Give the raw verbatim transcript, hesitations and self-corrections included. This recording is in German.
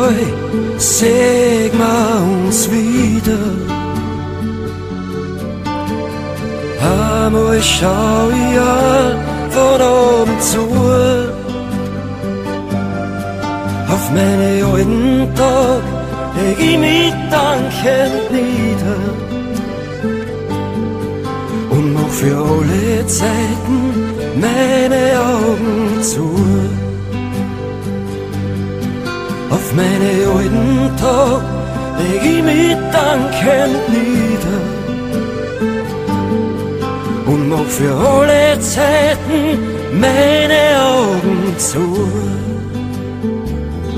treu, segne uns wieder. Einmal schau ich an von oben zu, auf meine alten Tage leg ich mich dankend nieder und mach für alle Zeiten meine Augen zu. Auf meine alten Tage leg ich mich dankend nieder und mach für alle Zeiten meine Augen zu.